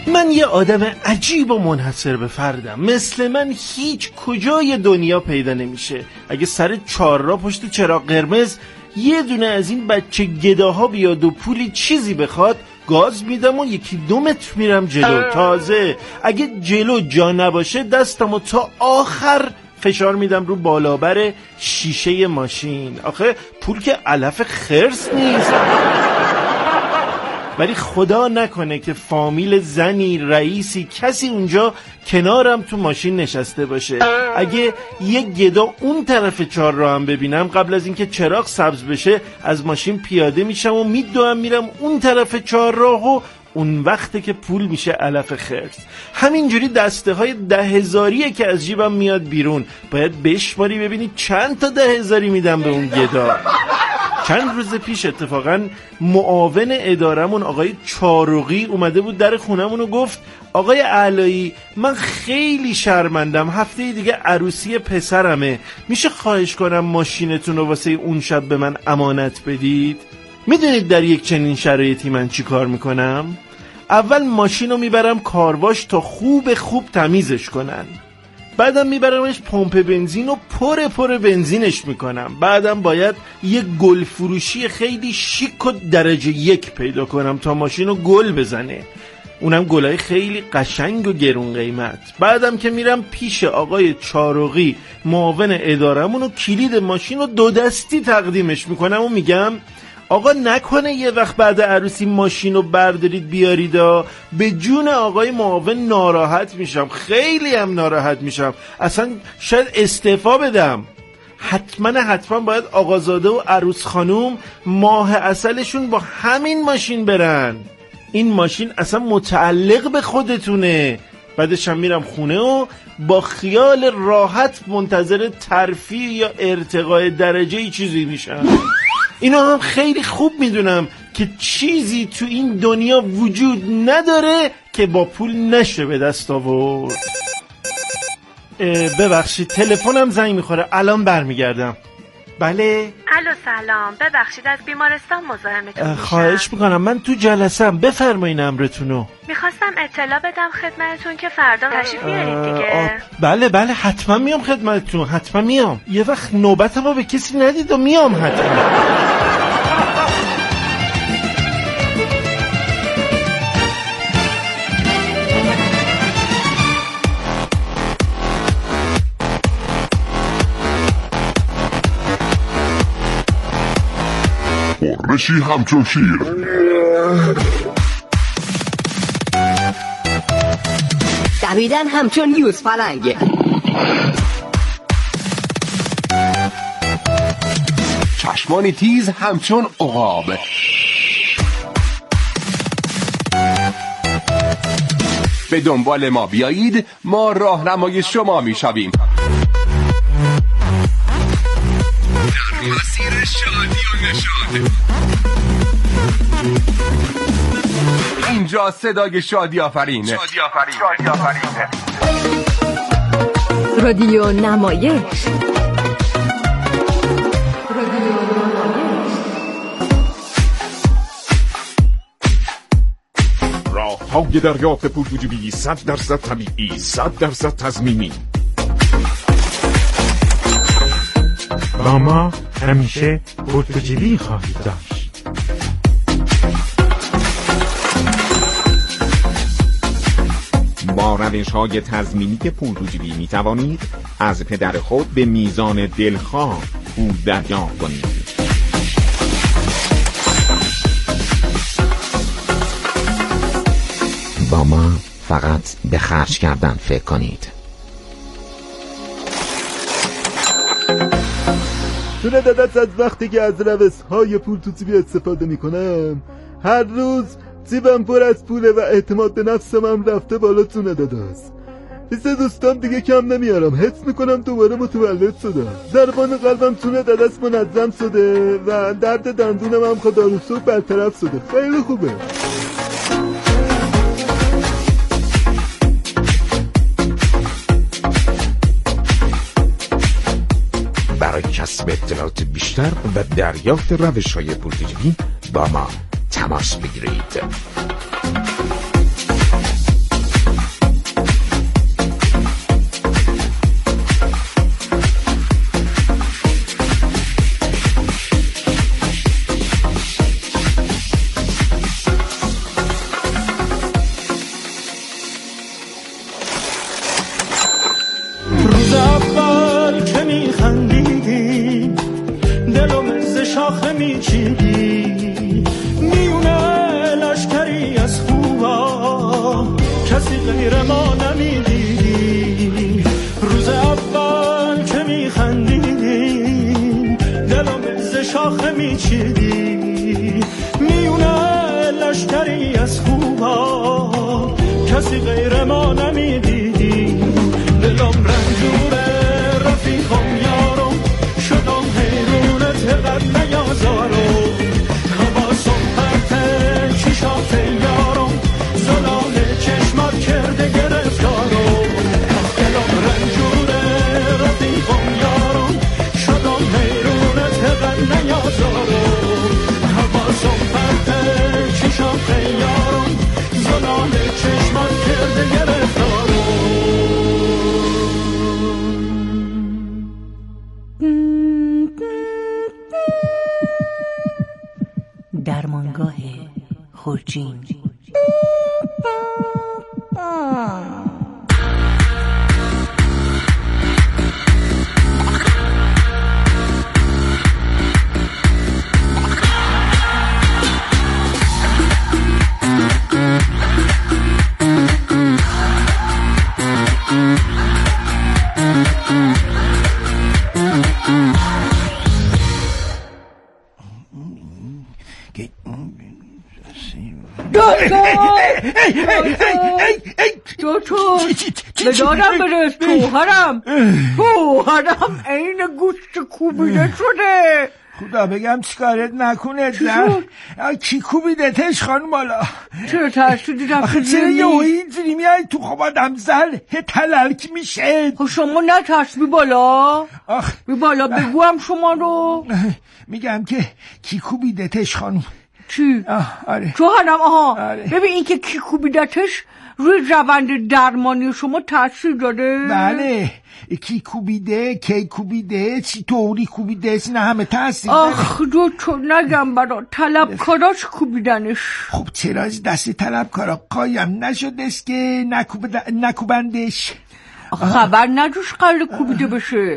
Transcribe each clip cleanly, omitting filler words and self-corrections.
من یه آدم عجیب و منحصر به فردم. مثل من هیچ کجای دنیا پیدا نمیشه. اگه سر چهارراه پشت چراغ قرمز یه دونه از این بچه گداها بیاد و پولی چیزی بخواد، گاز میدم و 1-2 متر میرم جلو. تازه اگه جلو جا نباشه دستمو تا آخر فشار میدم رو بالابر شیشه ماشین. آخه پول که علف خرس نیست. ولی خدا نکنه که فامیل زنی، رئیسی، کسی اونجا کنارم تو ماشین نشسته باشه. اگه یه گدا اون طرف چهارراه هم ببینم، قبل از اینکه چراغ سبز بشه از ماشین پیاده میشم و میدوام میرم اون طرف چهارراه و اون وقته که پول میشه علف خرس. همینجوری دسته های 10,000 که از جیبم میاد بیرون. باید بشماری ببینی چند تا 10,000 میدم به اون گدا. چند روز پیش اتفاقا معاون ادارمون آقای چارقی اومده بود در خونمون و گفت آقای علایی من خیلی شرمندم، هفته دیگه عروسی پسرمه، میشه خواهش کنم ماشینتون رو واسه اون شب به من امانت بدید؟ میدونید در یک چنین شرایطی من چی کار میکنم؟ اول ماشین رو میبرم کارواش تا خوب تمیزش کنن، بعدم میبرمش پمپ بنزین و پر بنزینش میکنم. بعدم باید یه گل فروشی خیلی شیک و درجه 1 پیدا کنم تا ماشین رو گل بزنه، اونم گلای خیلی قشنگ و گرون قیمت. بعدم که میرم پیش آقای چارقی معاون ادارمون و کلید ماشین رو 2 دستی تقدیمش میکنم و میگم آقا نکنه یه وقت بعد عروسی ماشین رو بردارید بیاریدا. به جون آقای معاون ناراحت میشم، خیلی هم ناراحت میشم، اصلا شاید استعفا بدم. حتما باید آقازاده و عروس خانوم ماه عسلشون با همین ماشین برن. این ماشین اصلا متعلق به خودتونه. بعدش هم میرم خونه و با خیال راحت منتظر ترفیع یا ارتقاء درجه چیزی میشم. اینو هم خیلی خوب میدونم که چیزی تو این دنیا وجود نداره که با پول نشه به دست آورد. ببخشید تلفنم زنگ میخوره، الان برمیگردم. بله. الو سلام، ببخشید از بیمارستان مزاحمتون میشم. خواهش میکنم، من تو جلسه‌ام، بفرمایین امرتونو. میخواستم اطلاع بدم خدمتتون که فردا تشریف بیارید دیگه. بله حتما میام خدمتتون، حتما میام. یه وقت نوبتمو به کسی ندید و میام حتما. رشی همچون شیر، دویدن همچون یوز پلنگه، چشمانی تیز همچون عقاب، به دنبال ما بیایید، ما راهنمای شما میشویم در مسیر شادی و نشاط. اینجا صدای شادی آفرین، رادیو نمایش. راه‌های دریافت پول وجودی 100% طبیعی، 100% تضمینی. با ما همیشه پرتجلی خواهید داشت. با روش‌های تضمینی پول‌جویی می‌توانید از پدر خود به میزان دلخواه پول دریافت کنید. با ما فقط به خرج کردن فکر کنید. تونه دادت از وقتی که از روش‌های پول تو جیبی استفاده میکنم، هر روز جیبم پر از پوله و اعتماد به نفسم هم رفته بالا. تونه دادست پیش دوستان دیگه کم نمیارم، حس میکنم دوباره متولد شدم. ضربان قلبم تونه دادست منظم شده و درد دندونم هم خدا رو شکر برطرف شده. خیلی خوبه. برای کسب اطلاعات بیشتر و دریافت روش‌های پول‌جویی با ما تماس بگیرید. میچیدی میونه لشکری از خوبا کسی غیر ما نمیدیدی روز اول که میخندیدیم دلم ز شاخه میچیدی میونه لشکری از خوبا کسی غیر ما نمیدیدی دلم رنجوره رفیقم یارم شدم حیرونت قد نیازارم حواسم پرته چشات یارم زلال چشمات کرده گرفتارم دلم رنجوره رفیقم یارم شدم حیرونت قد نیازارم حواسم پرته چشات یارم زلال چشمات کرده گرفتارم درمانگاه خورجین. به دادم برس شوهرم این گوشت کوبیده شده. خدا بگم چیکارت نکنه زن کی کوبیدتش خانم بالا؟ چرا ترسیدی آخه چرا یه اینجوری میای تو خواب آدم زن تلالک میشه؟ شما نترس بی بالا بی بالا بگوام شما رو میگم که کی کوبیدتش خانم؟ چی؟ آره شوهرم آره. ببین این که کی کوبیدتش روی روند درمانی شما تاثیر داره؟ بله کی کوبیده کی کوبیده چی طوری کوبیده اینا همه تاثیر داره. آخ دکتر نگم برا طلبکاراش کوبیدنش. خب چرا از دست طلبکارا قایم نشدست که نکوبندش؟ خبر ندوش قرار کوبیده بشه.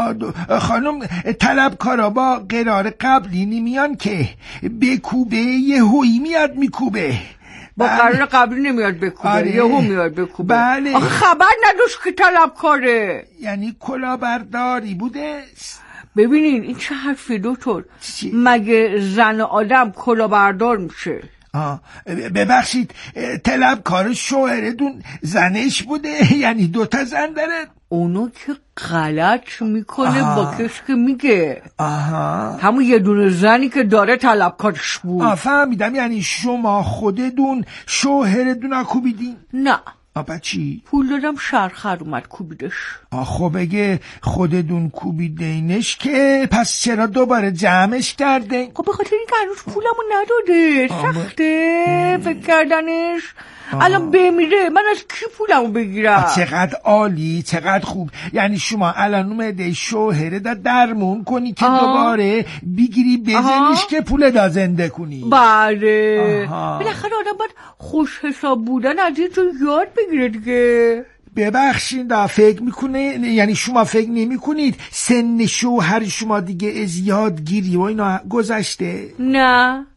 خانم طلبکارا با قرار قبلی نمیان که بکوبه یه هوی میاد میکوبه. با قرار قبلی نمیاد بکوبه. آره. یه هو میاد بکوبه. بله. خبر ندوش که طلبکاره. یعنی کلاهبرداری بوده. ببینین این چه حرفی دکتر؟ مگه زن آدم کلاهبردار میشه؟ ببخشید طلبکار شوهرتون زنش بوده؟ یعنی دوتا زن داره؟ اونو که غلط میکنه با کش که میگه همون یه دونه زنی که داره طلبکارش بود. فهمیدم. یعنی شما خودتون شوهرتون کوبیدین؟ نه. چی؟ پول دادم شرخر اومد کوبیدش. خب اگه خودتون کوبیدینش که پس چرا دوباره جمعش کردین؟ خب به خاطر این که هنوز پولمو نداده. سخته فکر کردنش. الان بمیره من از کی پولمو بگیرم؟ چقدر عالی چقدر خوب. یعنی شما الان اومده شوهره دا درمون کنی که دوباره بگیری بزنیش که پول دا زنده کنی. بله بالاخره آدم باید خوش حساب بودن از این تو یاد بگیره دیگه. ببخشید فکر میکنه یعنی شما فکر نمی کنید سن شوهر شما دیگه از یادگیری و اینا گذشته؟ نه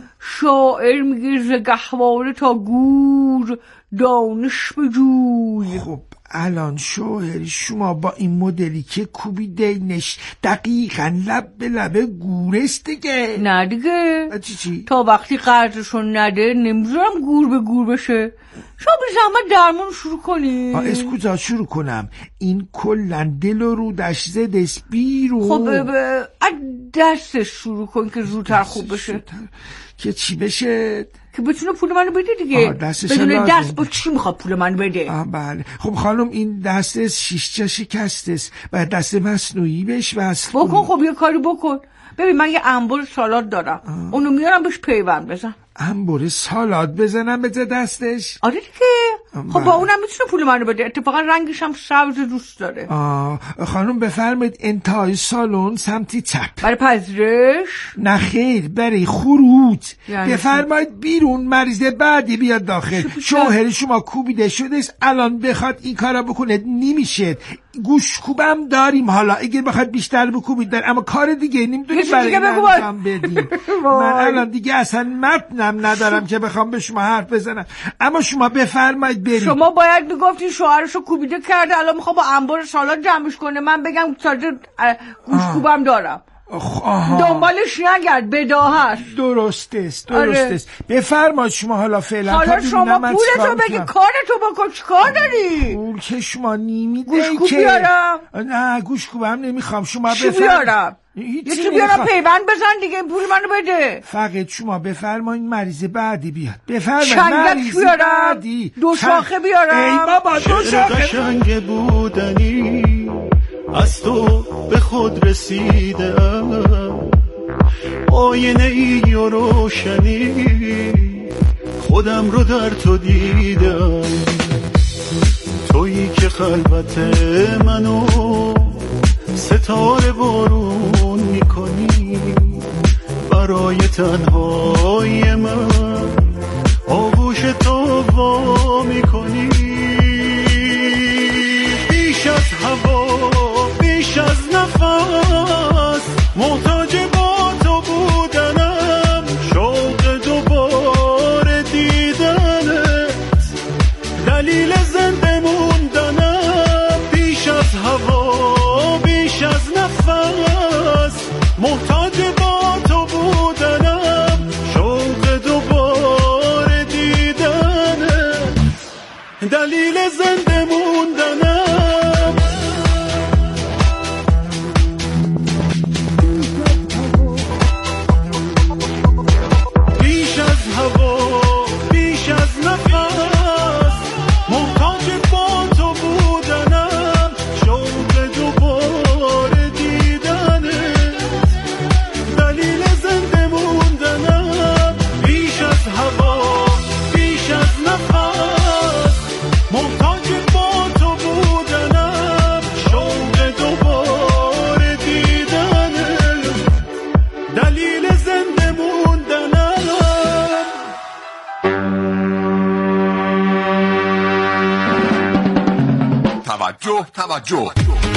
شاعر میگه ز گهواره تا گور دانش بجوی. خب الان شوهر شما با این مدلی که کوبیدینش دقیقا لب به لب گورست دیگه. نه دیگه چی؟ تا وقتی قرضشون نده نمیذارم گور به گور بشه. شما به زحمت درمون شروع کنی. از کجا شروع کنم؟ این کلن دل و رودش زدست بیرون. خب از دستش شروع کن که زودتر خوب بشه. که چی بشه؟ که بتونه پول منو بده دیگه. بدون دست با چی میخواد پول منو بده؟ بله. خب خانم این دست شیشجا شکسته است. باید دست مصنوعی بهش وصل بکن. خب یه کاری بکن. ببین من یه انبار سالاد دارم. اونو میارم بهش پیوند بزن. انبر سالاد بزنم به دستش؟ آره دیگه. خب با اونم میتونه پول منو بده. اتفاقا رنگش هم سبز دوست داره. خانم بفرمایید انتهای سالن سمتی چپ. برای پذیرش؟ نه خیر، برای خروج. یعنی بفرمایید بیرون، مریض بعدی بیاد داخل. شوهر شما کوبیده شدش، الان بخواد این کارا بکنه نمیشه. گوشکوبم داریم حالا اگه بخواد بیشتر بکوبید داریم، اما کار دیگه نمیدونی برای انجام بدیم. من الان دیگه اصلا متنم ندارم که بخوام به شما حرف بزنم، اما شما بفرمایید بریم. شما باید میگفتین شوهرشو کوبیده کرده، الان میخوام با انبار سالاد جمعش کنه، من بگم تازه گوشکوبم دارم. دنبالش نگرد، بداهش. درست است. بفرمایید شما حالا فعلا حالا شما پولتو بگی، کارتو بکن. چیکار داری؟ پول که شما نمیده. گوشکوب بیارم؟ نه گوشکوبم نمیخوام. شما چی بیارم؟ یکی بیارم پیوند بزن دیگه، پول منو بده. فقط شما بفرمایید مریض بعدی بیاد. بفرمایید چنگک بیارم؟ دو شاخه بیارم؟ ای بابا دو شاخه. قشنگ بودنی از تو به خود رسیدم، آینه ای و روشنی خودم رو در تو دیدم. تویی که خلوت منو ستاره بارون میکنی، برای تنهای من آغوش تو وا میکنی. بیش از هوا، بیش از نفس، محتاج با تو بودنم، شوق دوباره دیدنت، دلیل زنده موندنم. بیش از هوا، بیش از نفس، محتاج با تو بودنم، شوق دوباره دیدنت، دلیل زنده موندنم. بیش از هوا، بیش از نفس، محتاج با تو بودنم، شوق دوباره دیدنت، دلیل زنده موندنم. بیش از هوا، بیش از نفس، محتاج با تو بودنم، شوق دوباره دیدنت، دلیل زنده موندنم. توجه توجه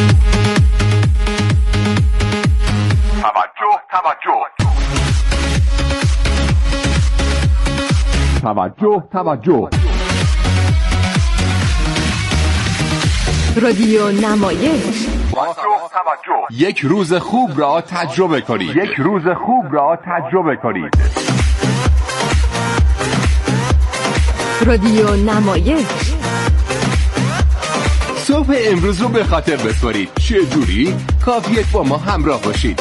توجه. رادیو نمایش. یک روز خوب را تجربه کنید. رادیو نمایش. صبح امروز رو به خاطر بسپارید. چه جوری؟ کافیه با ما همراه باشید.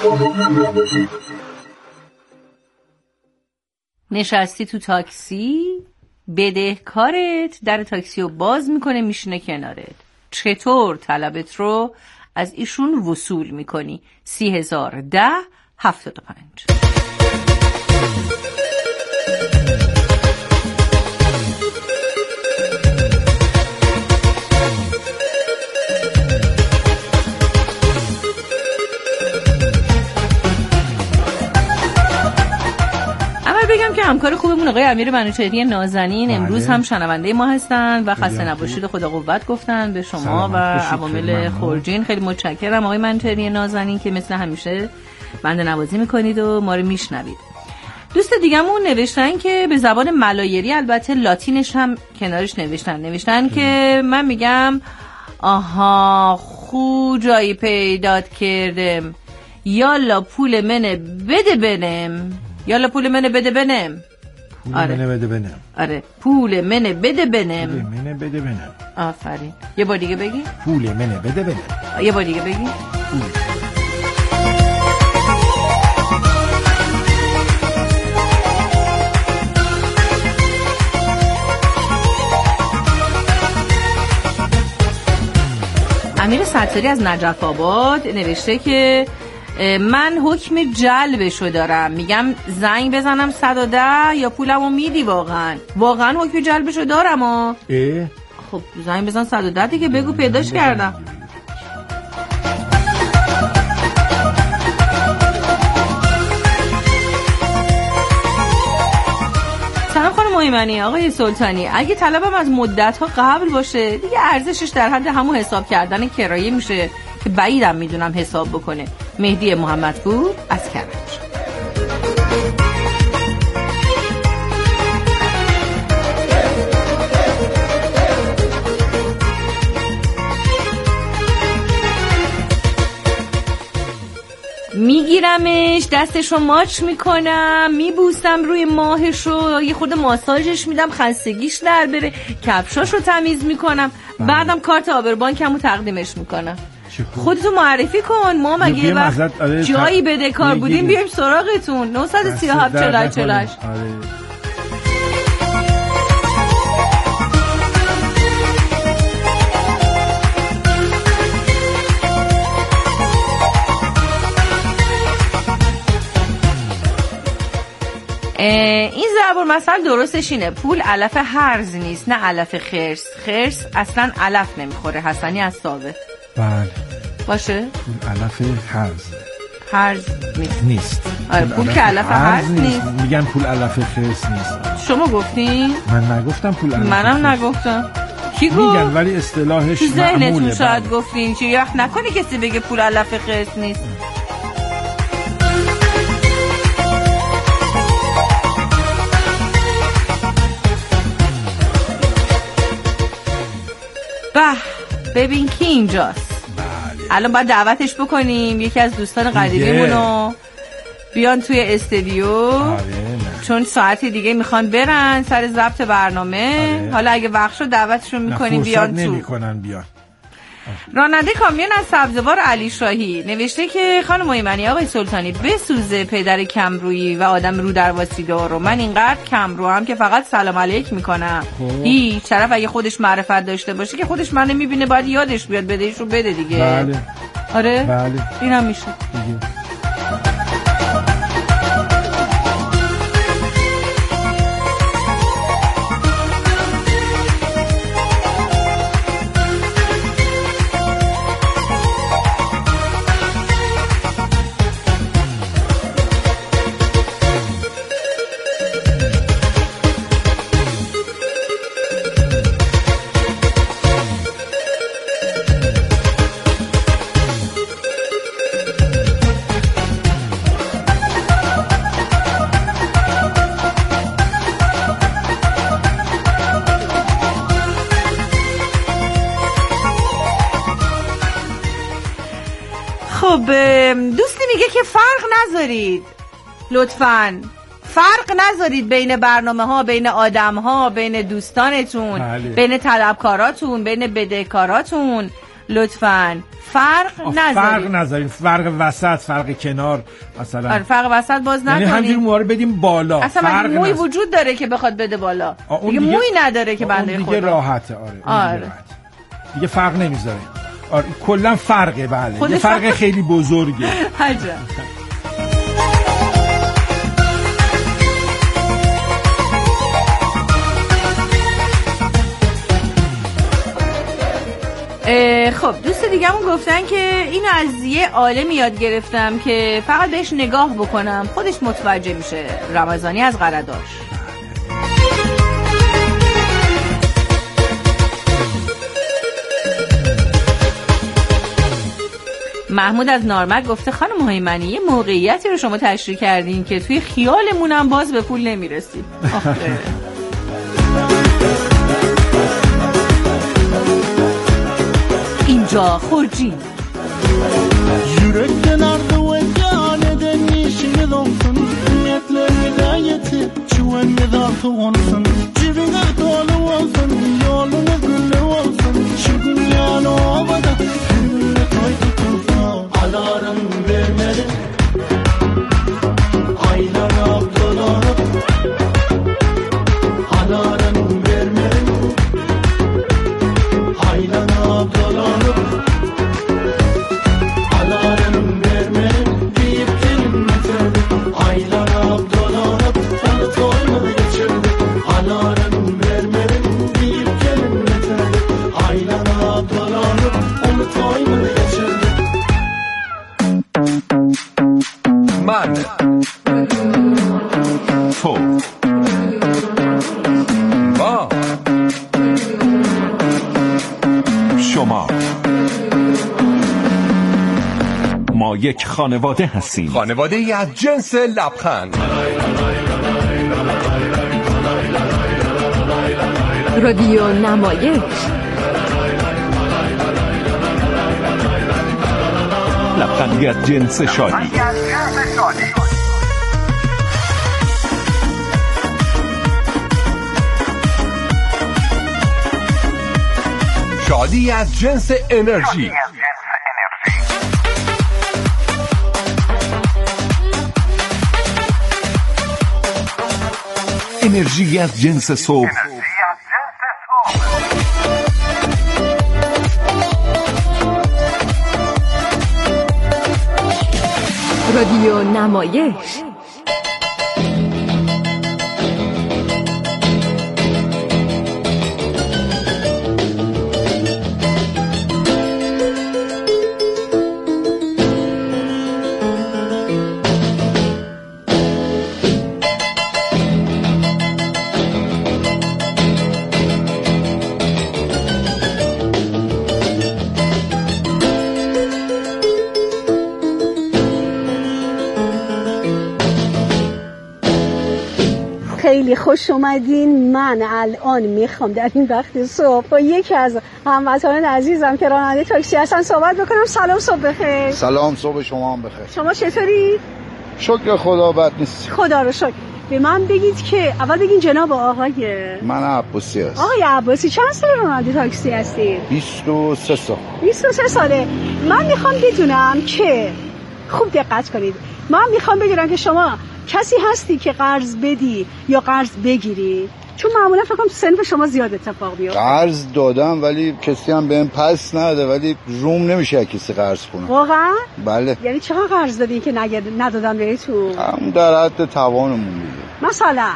نشستی تو تاکسی، بدهکارت در تاکسی رو باز میکنه، میشینه کنارت. چطور طلبت رو از ایشون وصول میکنی؟ 3010-75. بگم که همکار خوبمون آقای امیر منوچهری نازنین امروز هم شنونده ما هستن و خسته نباشید خدا قوت گفتن به شما و عوامل خورجین. خیلی متشکرم آقای منوچهری نازنین که مثل همیشه بنده نوازی میکنید و ما رو میشنوید. دوست دیگه‌مون نوشتن که به زبان ملایری، البته لاتینش هم کنارش نوشتن که من میگم آها خو جایی پیدات کردم، یالا پول منه بده بنم. یالا پول منه بده بنم. آره پول منه بده بنم. آفرین. یه بار دیگه بگی. پول منه بده بنم. یه بار دیگه بگی. امیر ستاری از نجف آباد نوشته که من حکم جلبشو دارم، میگم زنگ بزنم 110 یا پولمو میدی؟ واقعا حکم جلبشو دارم. خب زنگ بزن 110 دیگه، بگو پیداش کردم. سلام خانم ایمنی، آقای سلطانی، اگه طلبم از مدت‌ها قبل باشه دیگه ارزشش در حد همون حساب کردن کرایه میشه که بعیدم میدونم حساب بکنه. مهدی محمدپور از کرج. میگیرمش، دستشو ماچ میکنم، میبوسم روی ماهشو، یه خود ماساژش میدم خستگیش در بره، کفشاشو تمیز میکنم، بعدم کارت آبربانکمو تقدیمش میکنم. خودتو معرفی کن، ما مگه یه وقت جایی بدهکار بودیم بیایم سراغتون. 937 48 48. این ضرب المثل درستش اینه، پول علف هرز نیست، نه علف خرس. خرس اصلا علف نمیخوره. حسنی از ساوه. بله باشه. پول علف هرز نیست. آره پول که علف هرز نیست. میگن پول علف خرس نیست. شما گفتین؟ من نگفتم پول علف. منم نگفتم. کی گفت؟ میگن ولی اصطلاحش معموله. ذهنتون شاید گفتین، چه وقت نکنه کسی بگه پول علف خرس نیست. ببین کی اینجاست. الان باید دعوتش بکنیم، یکی از دوستان قدیمیمونو بیان توی استودیو، چون ساعتی دیگه میخوان برن سر ضبط برنامه. حالا اگه وقت شد دعوتشون میکنیم بیان تو. نمیکنن بیان. راننده کامیون از سبزوار علی شاهی نوشته که خانم ایمنی، آقای سلطانی بسوزه پدر کمرویی و آدم رو درواسی رو. من اینقدر کمرو هم که فقط سلام علیک میکنم. هیچ طرف اگه خودش معرفت داشته باشه که خودش منو میبینه باید یادش بیاد بدهش رو بده دیگه. بله. آره بله. اینم میشه دیگه. دوستی میگه که فرق نذارید، لطفاً فرق نذارید بین برنامه ها، بین آدم ها، بین دوستانتون، بین طلبکاراتون، بین بدهکاراتون. لطفاً فرق نذارید. فرق وسط، فرق کنار مثلا. آره فرق وسط باز نکنید. یعنی همینجوری موها رو بدیم بالا. اصلا موی وجود داره که بخواد بده بالا. دیگه موی نداره که بنده خدا. دیگه راحته. آره. دیگه فرق نمیذاره. آره کلا فرقه. بله یه فرق خیلی بزرگه. عجب. خب دوست دیگه‌مون گفتن که اینو از یه عالم یاد گرفتم که فقط بهش نگاه بکنم خودش متوجه میشه. رمضانی از قرداش. محمود از نارمک گفته خانم ایمنی یه موقعیتی رو شما تشریح کردین که توی خیالمونم باز به پول نمیرسیم. اینجا خورجین Yürekte nardı ve caneden yeşil olsun Niyetler hidayeti çüven nizatı olsun Cibine dolu olsun yolunu güllü olsun Şu dünyanı ovada hürmünle toy tutulsun Alarım vermedim Aylar abdolanıp Alarım vermedim Aylar abdolanıp Alarım vermedim یک خانواده هستیم. خانواده ای از جنس لبخند. رادیو نمایش. لبخندی از جنس شادی. شادی از جنس انرژی. انرژی از جنس صبح. رادیو نمایش. خیلی خوش اومدین. من الان میخوام در این وقت صبح با یکی از هموطنان عزیزم که راننده تاکسی هستن صحبت بکنم. سلام، صبح بخیر. سلام، صبح شما هم بخیر. شما چطوری؟ شکر خدا، بد نیست. خدا رو شکر. به من بگید که اول بگین جناب آقای من عباسی هستم. آقای عباسی چند سال راننده تاکسی هستید؟ 23 سال. 23 ساله. من میخوام بدونم که خوب دقت کنید. من میخوام بدونم که شما کسی هستی که قرض بدی یا قرض بگیری؟ چون معمولا فکر کنم سنف شما زیاد اتفاق بیفته. قرض دادم ولی کسی هم بهم پس نده، ولی روم نمیشه کسی قرض کنه. واقعا؟ بله. یعنی چقدر قرض دادین که ندادن بهتون؟ هم در حد توانمون بوده. مثلا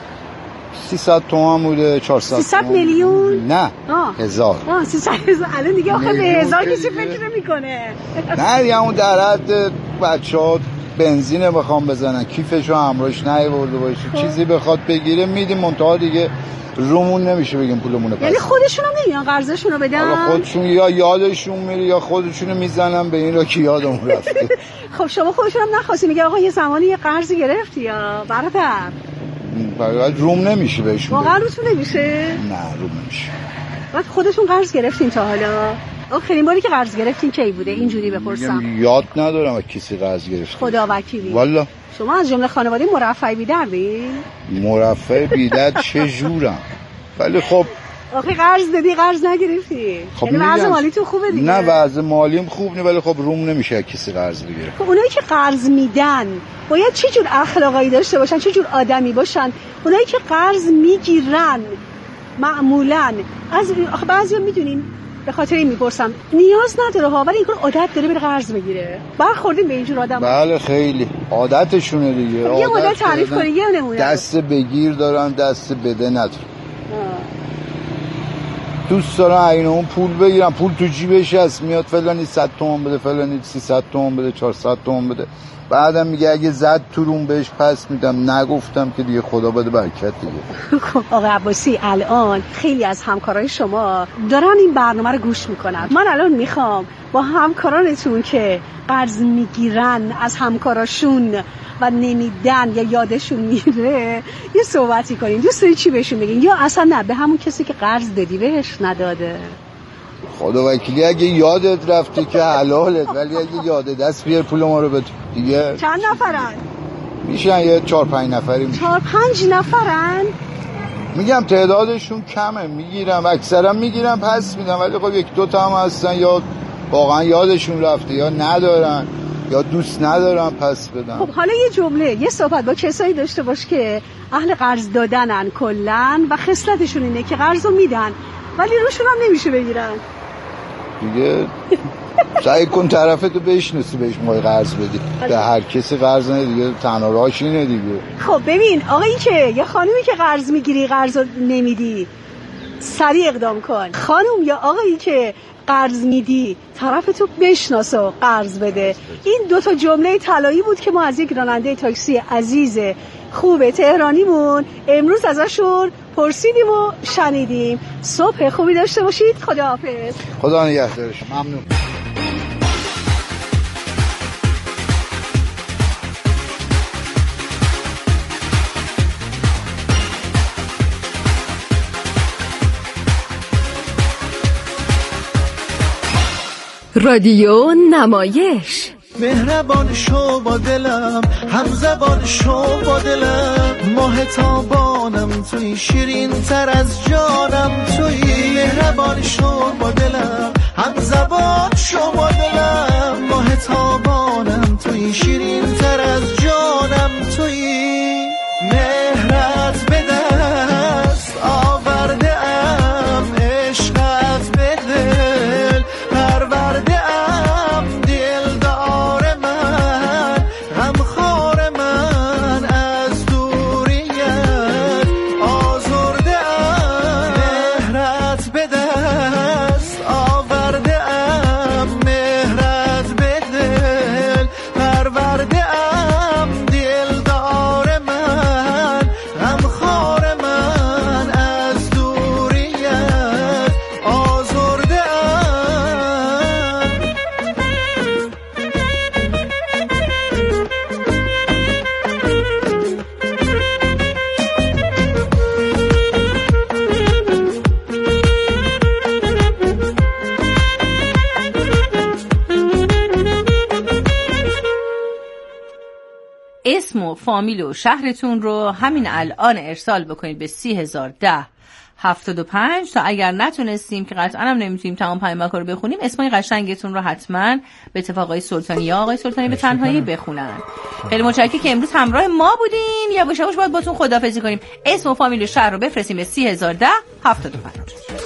300 تومان بوده، 400 300 میلیون؟ نه، هزار. 300,000. الان دیگه آخه به هزار کسی فکر نمی‌کنه. نه دیگه اون در حد بچه‌ها بنزینه بخوام بزنن، کیفشو همراهش نیاورده باشه، چیزی بخواد بگیره میدیم، منتها دیگه رومون نمیشه بگیم پولمون پس. یعنی خودشون هم نمیان قرضشون رو بدن؟ حالا خودشون یا یادشون میره یا خودشون میزنن به این را که یادمون رفته. خب شما خودشون هم نخواستی؟ میگه آقا یه زمانی یه قرضی گرفتی یا برادر؟ فقط روم نمیشه بهشون. واقعا روتون نمیشه؟ نه، روم نمیشه. بعد خودتون قرض گرفتین تا حالا؟ آخرین باری که قرض گرفتین کی بوده؟ اینجوری بپرسم. یاد ندارم از کسی قرض گرفتم. خدا وکیلی. والا شما از جمله خانواده مرفه بی‌دردی؟ مرفه بی‌درد چه جورم؟ ولی خب آخه قرض دادی قرض نگرفتی. خب یعنی وضع مالیتون خوبه دیگه. نه، وضع مالیم خوب نه، ولی خب روم نمیشه کسی قرض بگیره. خب اونایی که قرض میدن باید چه جور اخلاقی داشته باشن، چه جور آدمی باشن؟ اونایی که قرض میگیرن معمولاً از آخه بعضیا میدونین، به خاطر این میپرسم، نیاز نداره ها، ولی این کار عادت داره بره قرض بگیره. برخوردین به اینجور آدم؟ بله خیلی عادتشونه دیگه. یه مدت تعریف کنید، یه نمونه. دست بگیر دارن، دست بده ندارن. دوست دارن عین اون پول بگیرن، پول تو جیبش هست، میاد فلانی 100 تومان بده، فلانی 300 تومان بده، 400 تومان بده، بعدم میگه اگه زد تو روم بهش پس میدم. نگفتم که دیگه خدا بده برکت دیگه. خب آقا عباسی، الان خیلی از همکارای شما دارن این برنامه رو گوش میکنن. من الان میخوام با همکارانتون که قرض میگیرن از همکاراشون و نمیدن یا یادشون میره یه صحبتی کنین. دوست داری چی بهشون بگین؟ یا اصلا نه، به همون کسی که قرض دادی بهش نداده؟ خدا وکیلی اگه یادت رفته که حلالت، ولی اگه یادت دست بیار پول ما رو بده دیگه. چند نفرن؟ میشن یه 4-5 نفری میشن. 4-5 نفرن؟ میگم تعدادشون کمه، میگیرم اکثرا میگیرم پس میدم، ولی خب 1-2 تا هم هستن یا واقعا یادشون رفته یا ندارن یا دوست ندارن پس بدن. خب حالا یه جمله، یه صحبت با کسایی داشته باش که اهل قرض دادنن کلن و خصلتشون اینه که قرضو میدن ولی روشون هم نمیشه بگیرن. دیگه سعی کن طرفتو بشناسی بهش موقع قرض بدی. به هر کسی قرض نه دیگه، تنها راهش اینه دیگه. خب ببین آقایی که یه خانومی که قرض میگیری قرضو نمیدی، سریع اقدام کن. خانم یا آقایی که قرض میدی طرفتو بشناس و قرض بده. این 2 جمله طلایی بود که ما از یک راننده تاکسی عزیز خوب تهرانیمون امروز ازشون پرسیدیم و شنیدیم. صبح خوبی داشته باشید. خداحافظ. خدا نگهدارش. ممنون. رادیو نمایش. مهربان شو با دلم، همزبان شو با دلم، ماه تابانم توی، شیرین تر از جانم توی. مهربان شو با دلم، همزبان شو با دلم، ماه تابانم توی، شیرین تر از جانم توی. مهرت به دست آورده ام، عشقت به دل پرورده ام، دلدار من، غمخوار من، از دوریت آزرده ام. مهرت به دست آورده ام، مهرت به دل پرورده ام، دلدار من، غمخوار من، از دوریت آزرده ام. اسم و فامیل و شهرتون رو همین الان ارسال بکنید به 301075 تا اگر نتونستیم که قطعا هم نمیتونیم تمام پیامک‌ها رو بخونیم، اسمای قشنگتون رو حتما به اتفاق آقای سلطانی یا آقای سلطانی به تنهایی بخونن. خیلی متشکرم که امروز همراه ما بودین. یواش یواش باید باتون خداحافظی کنیم. اسم و فامیل و شهر رو بفرستیم به 301075.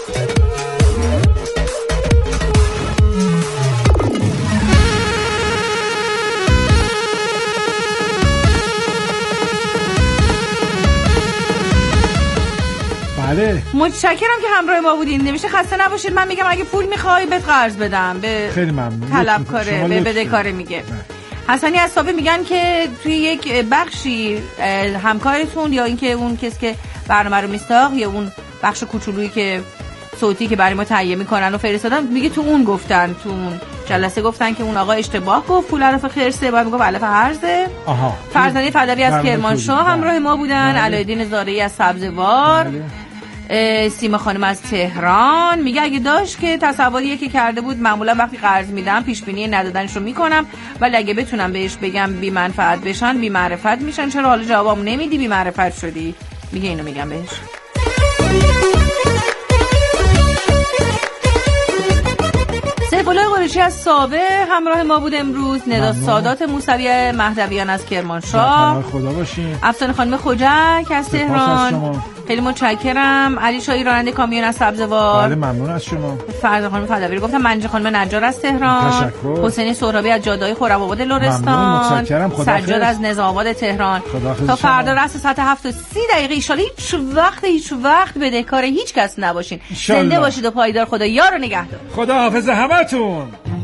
بله متشکرم که همراه ما بودین. نمیشه خسته نباشید. من میگم اگه پول میخوای بهت قرض بدم. به خیلی ممنون. طلبکاره، به بدهکاره میگه. حسنی اصابی میگن که توی یک بخشی همکارتون یا اینکه اون کسی که برنامه رو میساخت یا اون بخش کوچولویی که صوتی که برای ما تهیه میکنن و فرستادن، میگه تو اون گفتن، تو اون جلسه گفتن که اون آقا اشتباه گفت، پول علف خرسه، باید میگفت علف هرزه. فرزانه فدوی از کرمانشاه همراه ما بودن. علایالدین زارعی از سبزوار. سیما خانم از تهران میگه اگه داشت که تصوریه که کرده بود، معمولا وقتی قرض میدم پیش بینی ندادنش رو میکنم، ولی اگه بتونم بهش بگم بی منفعت بشن بی معرفت میشن، چرا حالا جوابمو نمیدی بی معرفت شدی؟ میگه اینو میگم بهش. سیف‌الله قریشی از سابه همراه ما بود امروز. ندا سادات موسوی مهدویان از کرمانشاه. خدا باشین. افسانه خانم خوجک از تهران. خیلی متشکرم. علی شاهی راننده کامیون از سبزوار. بله ممنون از شما. فرزانه خانم فدوی رو گفتم. منجه خانم نجار از تهران. تشکر. حسینی سهرابی از جاده‌های خرم‌آباد لرستان. سجاد از نظام‌آباد تهران. تا فردا رأس ساعت 7:30 ان شاء الله هیچ وقت بدهکار هیچ کس نباشین. زنده باشید و پایدار. خدا یار و نگهدار. خدا حافظ همتون.